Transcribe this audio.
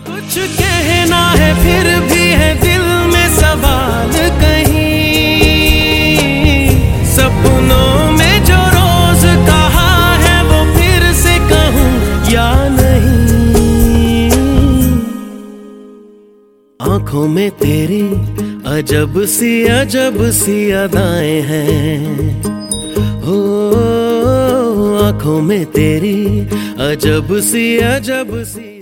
कुछ कहना है फिर भी है दिल में सवाल कहीं, सपनों में जो रोज कहा है वो फिर से कहूँ या नहीं। आंखों में तेरी अजब सी अदाएं हैं, हो आंखों में तेरी अजब सी